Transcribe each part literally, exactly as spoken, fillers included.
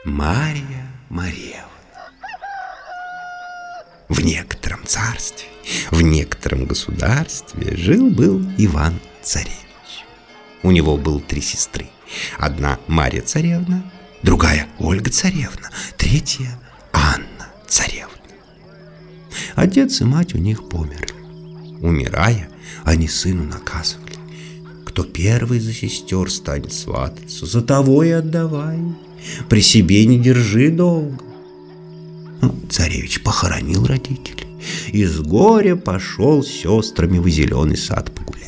Марья Марьевна. В некотором царстве, в некотором государстве жил-был Иван-царевич. У него было три сестры. Одна Марья-царевна, другая Ольга-царевна, третья Анна-царевна. Отец и мать у них померли. Умирая, они сыну наказывали: кто первый за сестер станет свататься, за того и отдавай, при себе не держи долго. Ну, царевич похоронил родителей и с горя пошел с сестрами в зеленый сад погулять.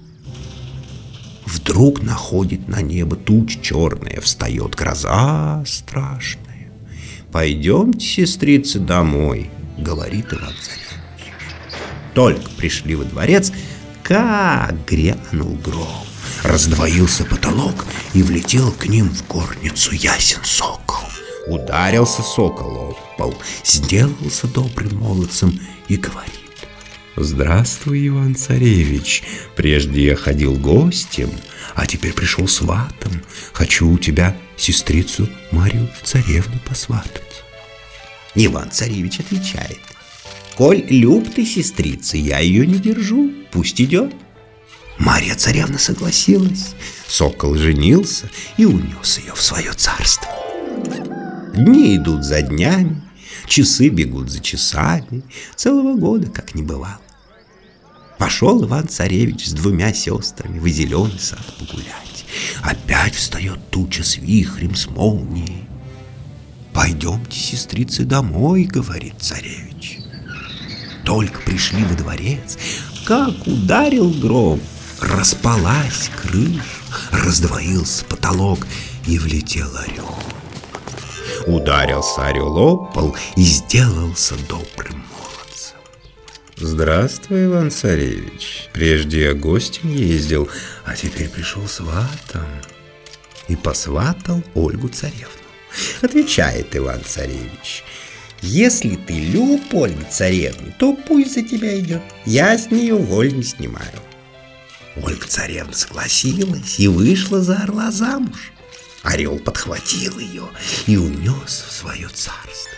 Вдруг находит на небо туча черная, встает гроза страшная. «Пойдемте, сестрицы, домой», — говорит Иван-царевич. Только пришли во дворец, как грянул гром, раздвоился потолок, и влетел к ним в горницу ясен сокол. Ударился сокол об пол, сделался добрым молодцем и говорит: «Здравствуй, Иван-царевич, прежде я ходил гостем, а теперь пришел сватом. Хочу у тебя сестрицу Марью-царевну посватать». Иван-царевич отвечает: «Коль люб ты, сестрица, я ее не держу, пусть идет». Марья-царевна согласилась, сокол женился и унес ее в свое царство. Дни идут за днями, часы бегут за часами, целого года как не бывало. Пошел Иван-царевич с двумя сестрами в зеленый сад погулять. Опять встает туча с вихрем, с молнией. «Пойдемте, сестрицы, домой», — говорит царевич. Только пришли во дворец, как ударил гром, распалась крыша, раздвоился потолок, и влетел орел. Ударился орел об пол и сделался добрым молодцем. «Здравствуй, Иван-царевич, прежде я гостем ездил, а теперь пришел сватом». И посватал Ольгу-царевну. Отвечает Иван-царевич: «Если ты люб Ольге-царевне, то пусть за тебя идет, я с нее воль не снимаю». Ольга-царевна согласилась и вышла за орла замуж. Орел подхватил ее и унес в свое царство.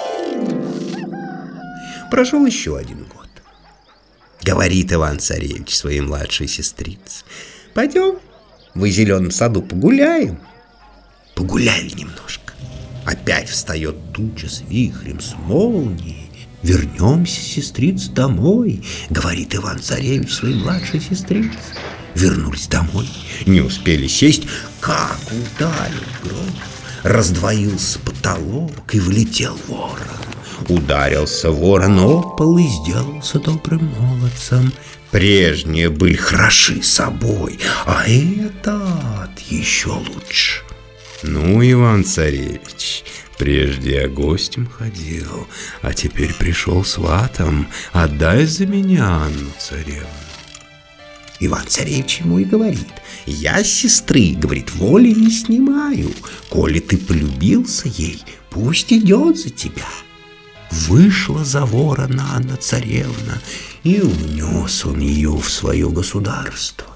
Прошел еще один год. Говорит Иван-царевич своей младшей сестрице: «Пойдем в зеленом саду погуляем». Погуляли немножко. Опять встает туча с вихрем, с молнией. «Вернемся, сестрица, домой», — говорит Иван-царевич своей младшей сестрице. Вернулись домой, не успели сесть, как ударил гром, раздвоился потолок, и влетел ворон. Ударился ворон об пол и сделался добрым молодцем. Прежние были хороши собой, а этот еще лучше. «Ну, Иван-царевич, прежде я гостем ходил, а теперь пришел сватом. Отдай за меня Анну-царевну». Иван-царевич ему и говорит: «Я с сестры, — говорит, — воли не снимаю. Коли ты полюбился ей, пусть идет за тебя». Вышла за ворона Анна-царевна, и унес он ее в свое государство.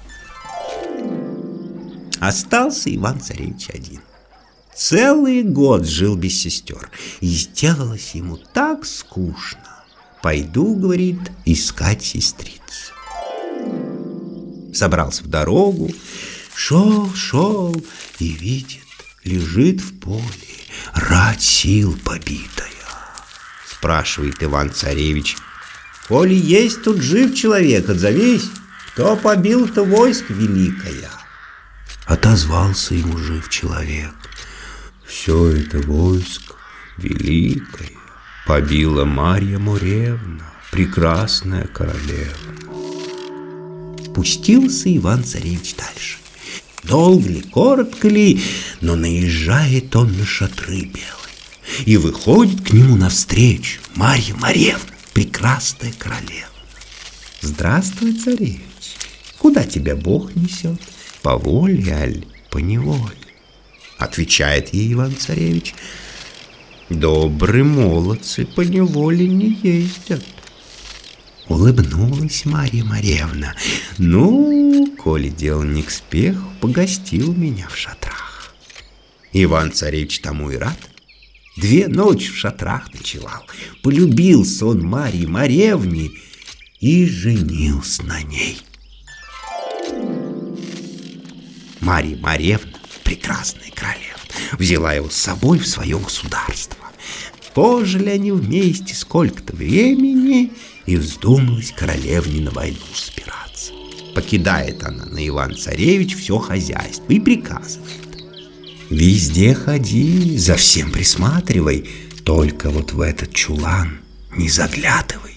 Остался Иван-царевич один. Целый год жил без сестер, и сделалось ему так скучно. «Пойду, — говорит, — искать сестрицу». Собрался в дорогу, шел, шел, и видит, лежит в поле рать сил побитая. Спрашивает Иван-царевич: «Коли есть тут жив человек, отзовись, кто побил-то войско великое». Отозвался ему жив человек: «Все это войско великое побила Марья Марьевна, прекрасная королева». Пустился Иван-царевич дальше. Долго ли, коротко ли, но наезжает он на шатры белые, и выходит к нему навстречу Марья Марьевна, прекрасная королева. «Здравствуй, царевич, куда тебя Бог несет, по воле аль по неволе?» Отвечает ей Иван-царевич: «Добрые молодцы по неволе не ездят». Улыбнулась Марья Марьевна: «Ну, коли дело не к спеху, погостил меня в шатрах». Иван-царевич тому и рад. Две ночи в шатрах ночевал. Полюбился он Марье Маревне и женился на ней. Марья Маревна, прекрасная королева, взяла его с собой в свое государство. Пожили они вместе сколько-то времени, и вздумалась королевне на войну собираться. Покидает она на Иван-царевич все хозяйство и приказывает: везде ходи, за всем присматривай, только вот в этот чулан не заглядывай.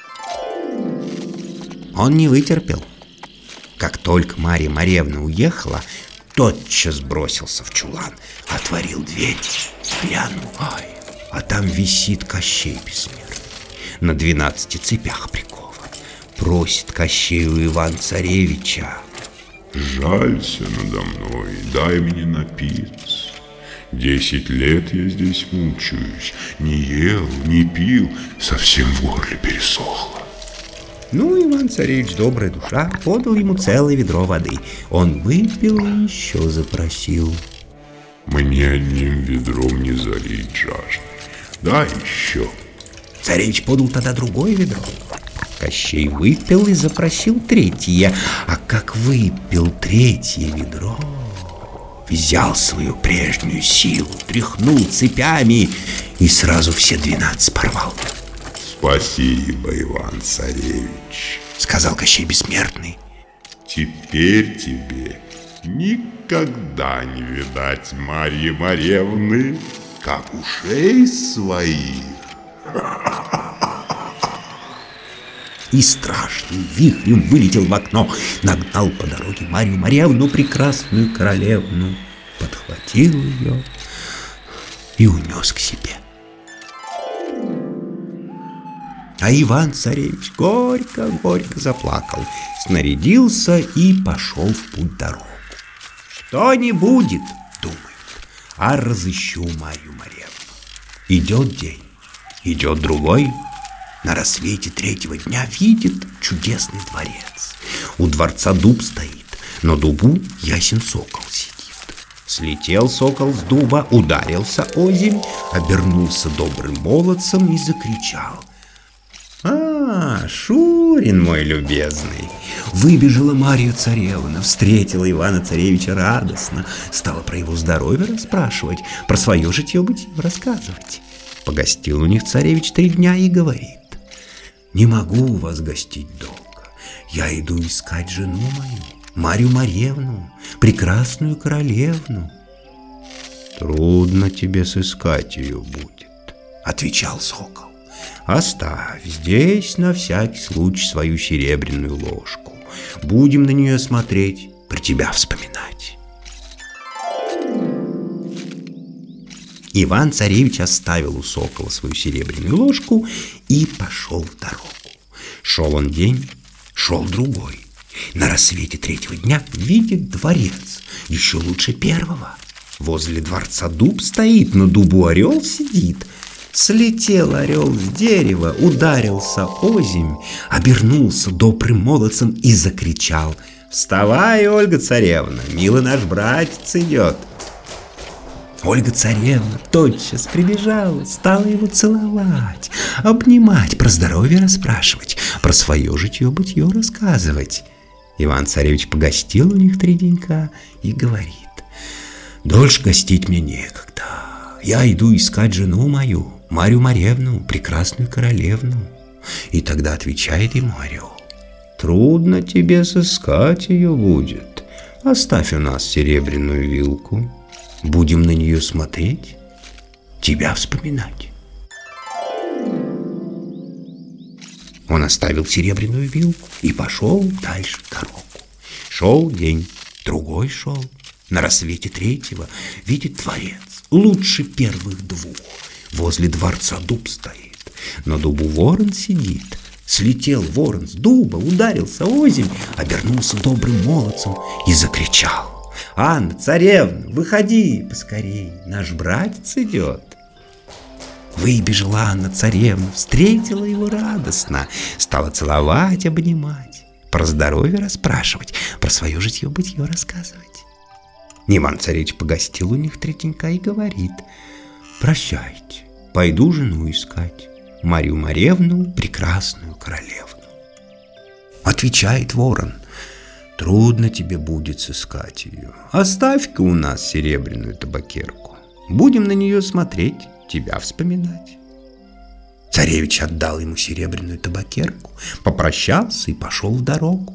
Он не вытерпел. Как только Марья Маревна уехала, тотчас бросился в чулан, отворил дверь, глянул, ай, а там висит Кощей Бессмертный, на двенадцати цепях прикован. Просит Кощей у Ивана-царевича: жалься надо мной, дай мне напиться. Десять лет я здесь мучаюсь, не ел, не пил, совсем в горле пересохло. Ну, Иван-царевич, добрая душа, подал ему целое ведро воды. Он выпил и еще запросил: мне одним ведром не залить жажды, дай еще. Царевич подал тогда другое ведро. Кощей выпил и запросил третье. А как выпил третье ведро, взял свою прежнюю силу, тряхнул цепями и сразу все двенадцать порвал. Спасибо, Иван-царевич, сказал Кощей Бессмертный. Теперь тебе никогда не видать Марьи Маревны, как ушей своих. И страшным вихрем вылетел в окно, нагнал по дороге Марью Маревну, прекрасную королевну, подхватил ее и унес к себе. А Иван-царевич горько-горько заплакал, снарядился и пошел в путь дорогу. Что не будет, думает, а разыщу Марью Маревну. Идет день, идет другой. На рассвете третьего дня видит чудесный дворец. У дворца дуб стоит, на дубу ясен сокол сидит. Слетел сокол с дуба, ударился озимь, обернулся добрым молодцем и закричал: «А, Шурин мой любезный!» Выбежала Марья царевна, встретила Ивана-царевича радостно, стала про его здоровье расспрашивать, про свое житье-бытие рассказывать. Погостил у них царевич три дня и говорит: «Не могу у вас гостить долго. Я иду искать жену мою, Марью Маревну, прекрасную королевну». «Трудно тебе сыскать ее будет», — отвечал сокол. «Оставь здесь на всякий случай свою серебряную ложку. Будем на нее смотреть, про тебя вспоминать». Иван-царевич оставил у сокола свою серебряную ложку и пошел в дорогу. Шел он день, шел другой. На рассвете третьего дня видит дворец, еще лучше первого. Возле дворца дуб стоит, на дубу орел сидит. Слетел орел с дерева, ударился озимь, обернулся добрым молодцем и закричал: «Вставай, Ольга-царевна, милый наш братец идет!» Ольга-царевна тотчас прибежала, стала его целовать, обнимать, про здоровье расспрашивать, про свое житье-бытье рассказывать. Иван-царевич погостил у них три денька и говорит: «Дольше гостить мне некогда. Я иду искать жену мою, Марью Маревну, прекрасную королевну». И тогда отвечает ему орел: «Трудно тебе сыскать ее будет. Оставь у нас серебряную вилку. Будем на нее смотреть, тебя вспоминать». Он оставил серебряную вилку и пошел дальше в дорогу. Шел день, другой шел. На рассвете третьего видит дворец, лучше первых двух. Возле дворца дуб стоит, на дубу ворон сидит. Слетел ворон с дуба, ударился озимь, обернулся добрым молодцем и закричал: «Анна, царевна, выходи поскорей, наш братец идет». Выбежала Анна царевна, встретила его радостно, стала целовать, обнимать, про здоровье расспрашивать, про свое житье-бытье рассказывать. Иван-царевич погостил у них три денька и говорит: прощайте, пойду жену искать, Марью Маревну, прекрасную королевну. Отвечает ворон: трудно тебе будет сыскать ее. Оставь-ка у нас серебряную табакерку, будем на нее смотреть, тебя вспоминать. Царевич отдал ему серебряную табакерку, попрощался и пошел в дорогу.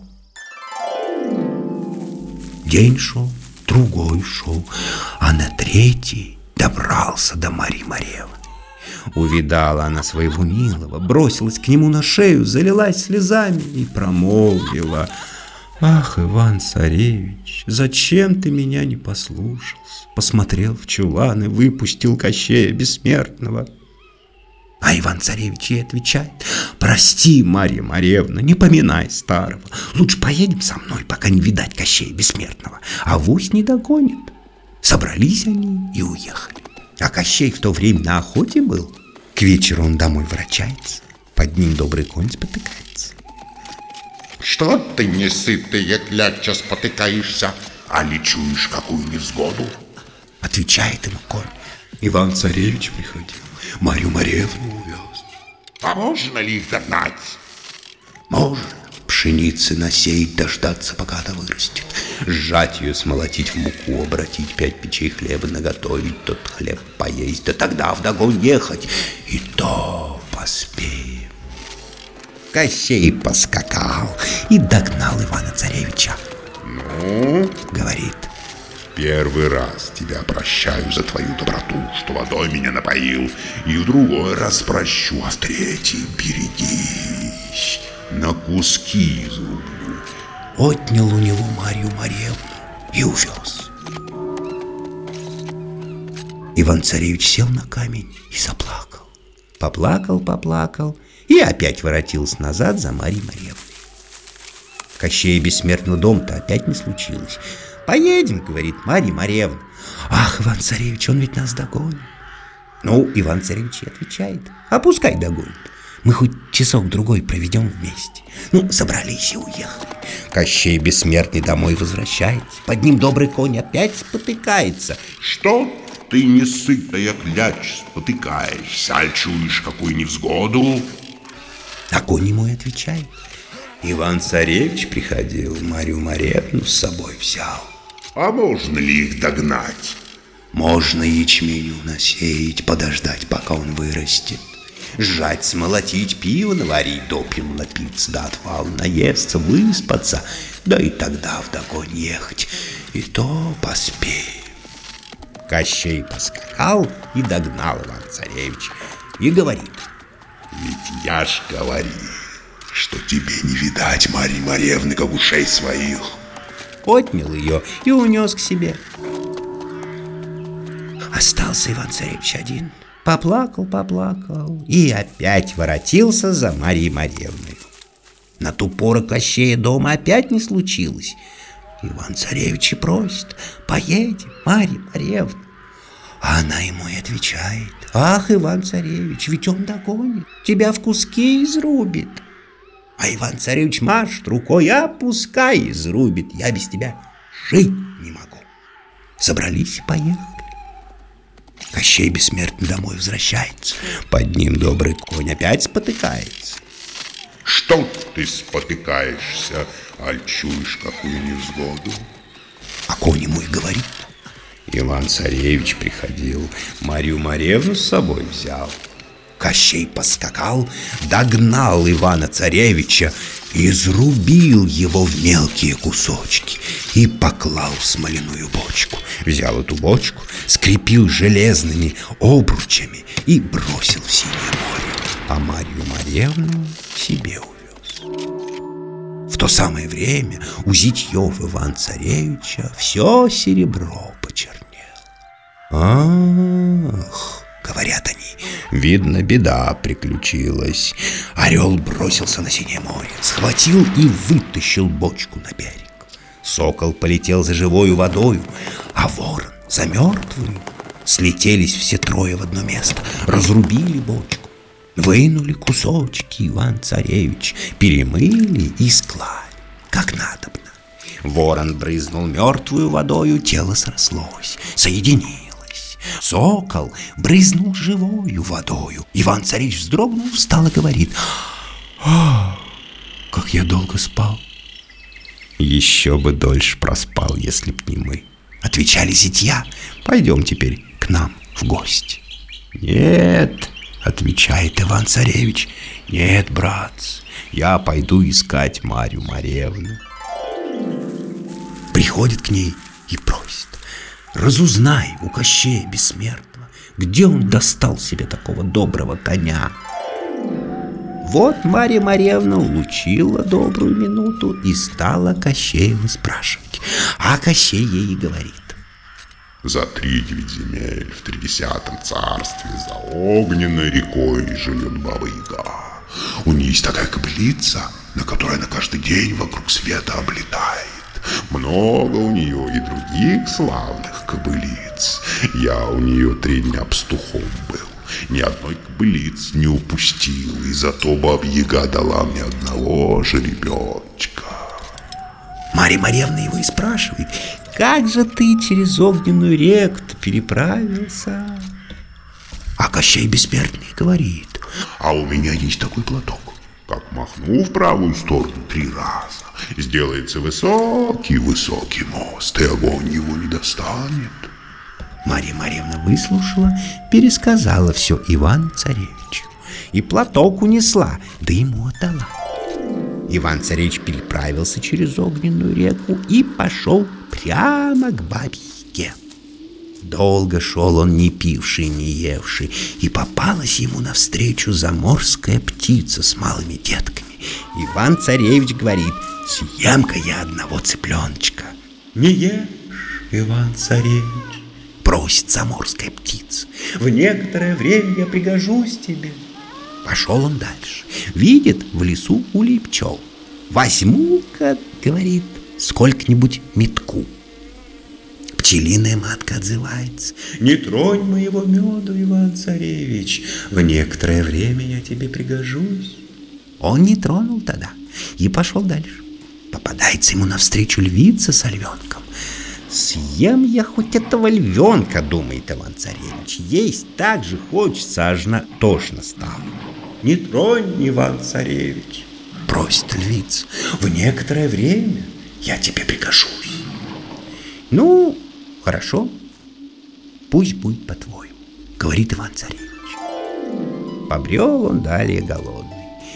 День шел, другой шел, а на третий добрался до Марьи Маревны. Увидала она своего милого, бросилась к нему на шею, залилась слезами и промолвила: ах, Иван-царевич, зачем ты меня не послушался? Посмотрел в чулан и выпустил Кощея Бессмертного. А Иван-царевич ей отвечает: прости, Марья Маревна, не поминай старого. Лучше поедем со мной, пока не видать Кощея Бессмертного, авось не догонит. Собрались они и уехали. А Кощей в то время на охоте был. К вечеру он домой ворочается, под ним добрый конь спотыкается. Что ты, несытая кляча, спотыкаешься, а ли чуешь какую невзгоду? Отвечает ему конь: Иван-царевич приходил, Марью Маревну увез. А можно ли их догнать? Можно. Пшеницы насеять, дождаться, пока она вырастет, сжать ее, смолотить в муку, обратить, пять печей хлеба наготовить, тот хлеб поесть, да тогда вдогон ехать, и то поспеем. Кощей поскакал и догнал Ивана-царевича. Ну, говорит: первый раз тебя прощаю за твою доброту, что водой меня напоил, и в другой раз прощу, а в третий берегись, на куски изрублю. Отнял у него Марью Маревну и увез. Иван-царевич сел на камень и заплакал. Поплакал, поплакал и опять воротился назад за Марьей Маревной. Кощея Бессмертного дом-то опять не случилось. Поедем, говорит Марья Маревна. Ах, Иван-царевич, он ведь нас догонит. Ну, Иван-царевич и отвечает: а пускай догонит. Мы хоть часок-другой проведем вместе. Ну, собрались и уехали. Кощей Бессмертный домой возвращается. Под ним добрый конь опять спотыкается. Что ты, несытая кляча, спотыкаешься, аль чуешь какую невзгоду? А конь ему и отвечает: Иван-царевич приходил, Марью Маревну с собой взял. А можно ли их догнать? Можно ячменю насеять, подождать, пока он вырастет, сжать, смолотить, пиво наварить, допьем напиться, до отвала наесться, выспаться, да и тогда вдогонь ехать, и то поспеем. Кощей поскакал и догнал Иван-царевич и говорит: ведь я ж говорил, что тебе не видать Марьи Маревны, как ушей своих. Отнял ее и унес к себе. Остался Иван-царевич один. Поплакал, поплакал и опять воротился за Марьей Маревной. На ту пору Кощея дома опять не случилось. Иван-царевич и просит: поедем, Марья Маревна. А она ему и отвечает: ах, Иван-царевич, ведь он догонит, тебя в куски изрубит. А Иван-царевич машет рукой: а пускай изрубит, я без тебя жить не могу. Собрались и поехали. Кощей Бессмертный домой возвращается. Под ним добрый конь опять спотыкается. Что ты спотыкаешься, аль чуешь какую невзгоду? А конь ему и говорит: Иван-царевич приходил, Марью Маревну с собой взял. Кощей поскакал, догнал Ивана-царевича, изрубил его в мелкие кусочки и поклал в смоляную бочку. Взял эту бочку, скрепил железными обручами и бросил в синее море, а Марью Маревну себе увез. В то самое время у зятьев Иван-царевича все серебро почернело. Ах, говорят они, видно, беда приключилась. Орел бросился на синее море, схватил и вытащил бочку на берег. Сокол полетел за живою водою, а ворон за мертвую. Слетелись все трое в одно место, разрубили бочку, вынули кусочки Иван-царевич, перемыли и склали, как надобно. Ворон брызнул мертвую водою, тело срослось, соединилось. Сокол брызнул живою водою. Иван-царевич вздрогнул, встал и говорит: «А, как я долго спал!» «Еще бы дольше проспал, если б не мы», — отвечали зятья. «Пойдем теперь к нам в гости». «Нет», — отвечает Иван-царевич, — «нет, братцы, я пойду искать Марью Маревну». Приходит к ней и просит: «Разузнай у Кощея Бессмертного, где он достал себе такого доброго коня». Вот Марья Маревна улучила добрую минуту и стала Кощеева спрашивать. А Кощей ей говорит: «За три девять земель в тридесятом царстве за огненной рекой живет Баба-Яга. У нее есть такая кобылица, на которой она каждый день вокруг света облетает. Много у нее и других славных кобылиц. Я у нее три дня пастухом был. Ни одной кобылицы не упустил, и зато Баба-Яга дала мне одного жеребеночка». Марья Маревна его и спрашивает: «Как же ты через огненную реку-то переправился?» А Кощей Бессмертный говорит: «А у меня есть такой платок. Как махну в правую сторону три раза, сделается высокий-высокий мост, и огонь его не достанет». Марья Маревна выслушала, пересказала все Ивану-царевичу. И платок унесла, да ему отдала. Иван-царевич переправился через огненную реку и пошел прямо к Бабе-Яге. Долго шел он, не пивший, не евший, и попалась ему навстречу заморская птица с малыми детками. Иван-царевич говорит: «Съем-ка я одного цыпленочка». «Не ешь, Иван-царевич», — просит заморская птица, «в некоторое время я пригожусь тебе». Пошел он дальше. Видит в лесу улей пчел. «Возьму-ка, — говорит, — сколько-нибудь метку». Пчелиная матка отзывается: «Не тронь моего меду, Иван-царевич, в некоторое время я тебе пригожусь». Он не тронул тогда и пошел дальше. Попадается ему навстречу львица с львенком. «Съем я хоть этого львенка, — думает Иван-царевич, — есть так же хочется, аж на тошно стало». «Не тронь, Иван-царевич, — просит львица, — в некоторое время я тебе пригожусь». «Ну, хорошо, пусть будет по-твоему, — говорит Иван-царевич. Побрел он далее голодный.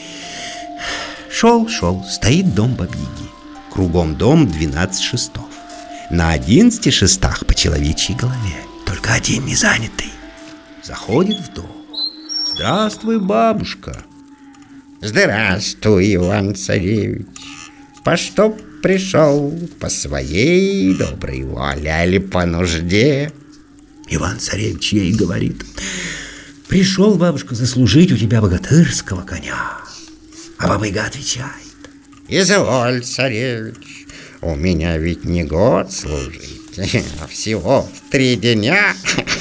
Шел, шел, стоит дом Бабы-Яги. Кругом дом двенадцать шестов. На одиннадцати шестах по человечьей голове, только один не занятый. Заходит в дом. «Здравствуй, бабушка». «Здравствуй, Иван-царевич. По что пришел? По своей доброй воле или по нужде?» Иван-царевич ей говорит: «Пришел, бабушка, заслужить у тебя богатырского коня». А Баба-Яга отвечает: «Изволь, царевич, у меня ведь не год служить, а всего три дня.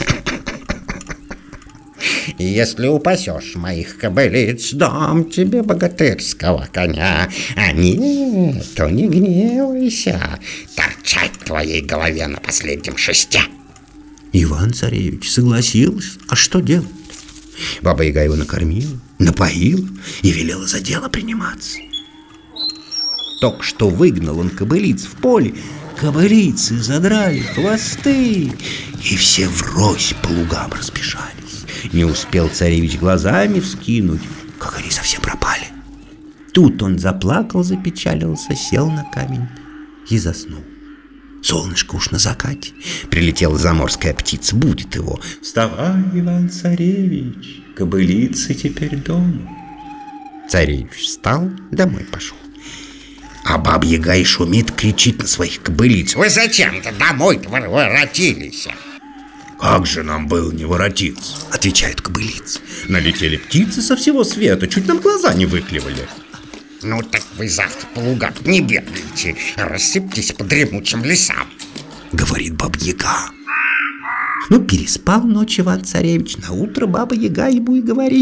И если упасешь моих кобылиц, дам тебе богатырского коня. А нет, то не гневайся, торчать в твоей голове на последнем шесте». Иван-царевич согласился. А что делать? Баба-Яга его накормила, напоила и велела за дело приниматься. Только что выгнал он кобылиц в поле, кобылицы задрали хвосты, и все врозь по лугам разбежались. Не успел царевич глазами вскинуть, как они совсем пропали. Тут он заплакал, запечалился, сел на камень и заснул. Солнышко уж на закате. Прилетела заморская птица, будет его: «Вставай, Иван-царевич, кобылицы теперь дома». Царевич встал, домой пошел. А Баба-Яга и шумит, кричит на своих кобылиц: «Вы зачем-то домой-то воротились?» «Как же нам было не воротиться?» — отвечают кобылицы. «Налетели птицы со всего света, чуть нам глаза не выклевали». «Ну так вы завтра по лугам не бегайте, рассыпьтесь по дремучим лесам», — говорит Баба-Яга. Ну, переспал ночь Иван-царевич, наутро Баба-Яга ему и говорит: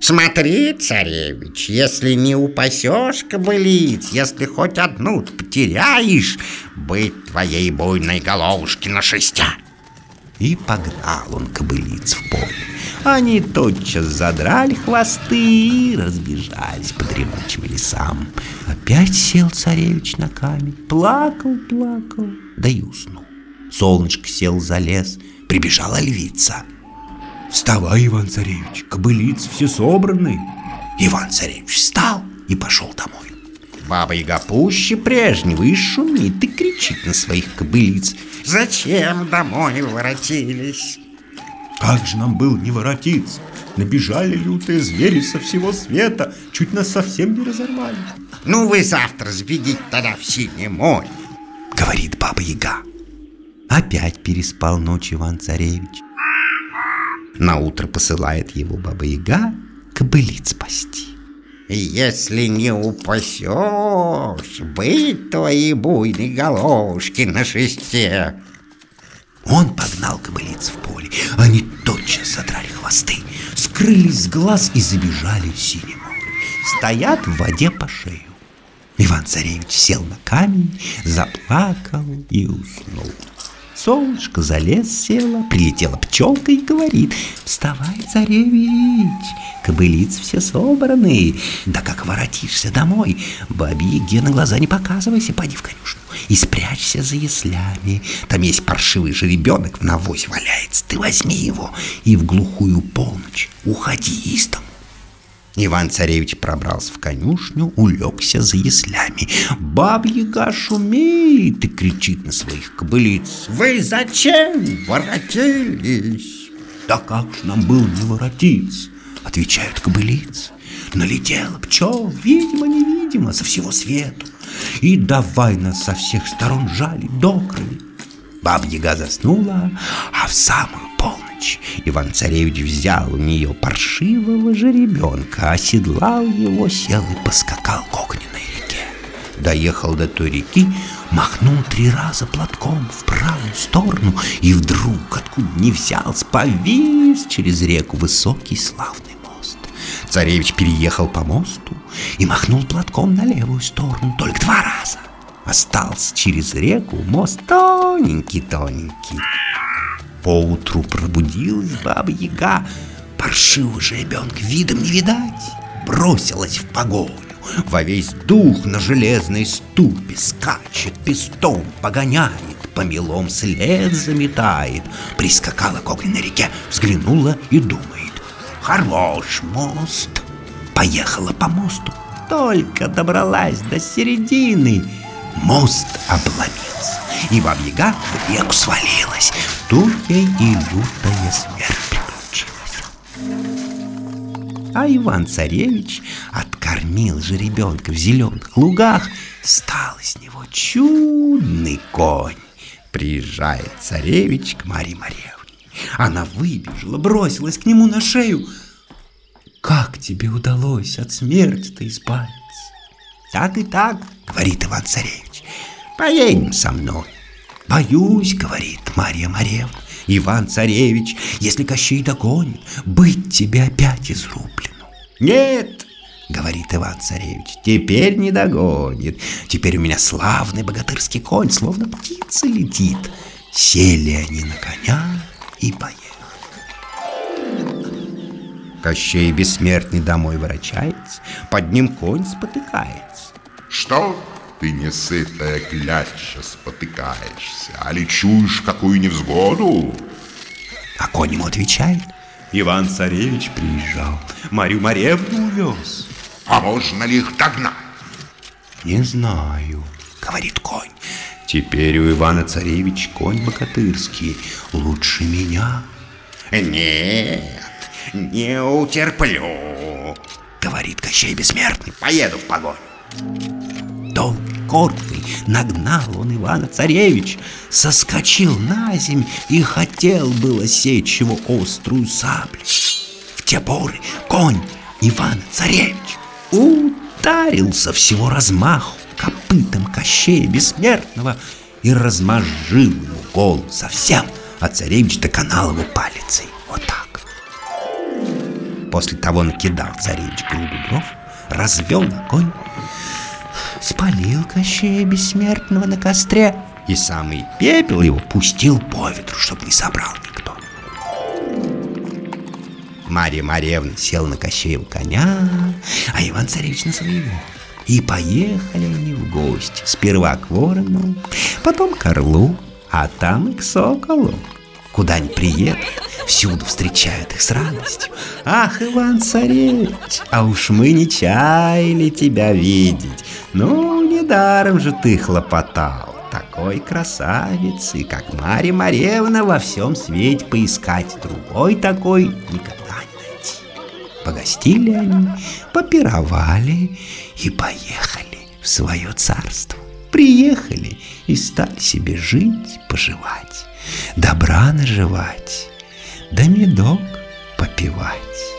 Смотри, царевич, если не упасешь кобылиц, если хоть одну потеряешь, быть твоей буйной головушки на шестя. И погнал он кобылиц в поле. Они тотчас задрали хвосты и разбежались по дремучим лесам. Опять сел царевич на камень, плакал, плакал, да и уснул. Солнышко сел за лес, прибежала львица. «Вставай, Иван-царевич, кобылиц все собраны». Иван-царевич встал и пошел домой. Баба-яга пуще прежнего и шумит и кричит на своих кобылиц: «Зачем домой воротились?» «Как же нам было не воротиться? Набежали лютые звери со всего света, чуть нас совсем не разорвали». «Ну вы завтра сбегите тогда в Синее море», — говорит баба-яга. Опять переспал ночь Иван-царевич. Наутро посылает его баба-яга кобылиц пасти. «Если не упасешь, быть твоей буйной головушки на шесте». Он погнал кобылиц в поле. Они тотчас задрали хвосты, скрылись с глаз и забежали в Синее море. Стоят в воде по шею. Иван-царевич сел на камень, заплакал и уснул. Солнышко за лес село, прилетела пчелка и говорит: «Вставай, царевич, кобылиц все собраны. Да как воротишься домой, бабе-яге на глаза не показывайся, поди в конюшню и спрячься за яслями. Там есть паршивый жеребенок в навозе валяется, ты возьми его и в глухую полночь уходи из дому». Иван-царевич пробрался в конюшню, улегся за яслями. Бабья-яга шумит и кричит на своих кобылиц: «Вы зачем воротились?» «Да как ж нам было не воротиться?» — отвечают кобылицы. «Налетела пчел, видимо-невидимо, со всего свету, и давай нас со всех сторон жалить до крови». Баба-яга заснула, а в самую полночь Иван-царевич взял у нее паршивого жеребенка, оседлал его, сел и поскакал к огненной реке. Доехал до той реки, махнул три раза платком в правую сторону, и вдруг, откуда ни взялся, повис через реку высокий славный мост. Царевич переехал по мосту и махнул платком на левую сторону только два раза. Остался через реку мост тоненький-тоненький. Поутру пробудилась баба-яга, паршивого жеребенка видом не видать, бросилась в погоню, во весь дух на железной ступе скачет, пестом погоняет, по мелом след заметает. Прискакала к огненной реке, взглянула и думает: «Хорош мост». Поехала по мосту, только добралась до середины, мост обломился, и баба-яга в реку свалилась. Тут ей и лютая смерть приключилась. А Иван-царевич откормил жеребенка в зеленых лугах, стал из него чудный конь. Приезжает царевич к Марье-Моревне. Она выбежала, бросилась к нему на шею. «Как тебе удалось от смерти-то избавиться?» «Так и так», — говорит Иван-царевич, — «поедем со мной». «Боюсь», — говорит Марья-Моревна, — «Иван-царевич, если Кощей догонит, быть тебе опять изрублено». «Нет», — говорит Иван-царевич, — «теперь не догонит. Теперь у меня славный богатырский конь, словно птица летит». Сели они на коня и поехали. Кощей бессмертный домой ворочается, под ним конь спотыкается. «Что ты, несытая кляча, спотыкаешься, а ли чуешь какую невзгоду?» А конь ему отвечает: «Иван-царевич приезжал, Марью-Моревну увез». «А можно ли их догнать?» «Не знаю», — говорит конь. «Теперь у Ивана-царевич конь богатырский, лучше меня». «Нет, не утерплю», — говорит Кощей бессмертный, — «поеду в погоню». Долгой коркой нагнал он Ивана-царевич, соскочил на земь и хотел было сечь его острую саблю. В те поры конь Ивана-царевич ударился всего размаху копытом Кощея бессмертного и размозжил ему голову совсем, а царевич доконал его палицей. Вот так. После того накидал царевич груду дров, развел огонь, спалил Кощея Бессмертного на костре и самый пепел его пустил по ветру, чтоб не собрал никто. Марья Марьевна села на Кощеева коня, а Иван-царевич на своего. И поехали они в гости. Сперва к ворону, потом к орлу, а там и к соколу. Куда ни приедут, всюду встречают их с радостью. Ах, Иван-царевич, а уж мы не чаяли тебя видеть. Ну, недаром же ты хлопотал. Такой красавицы, как Марья Марьевна, во всем свете поискать. Другой такой никогда не найти. Погостили они, попировали и поехали в свое царство. Приехали и стали себе жить, поживать, добра наживать, да медок попивать.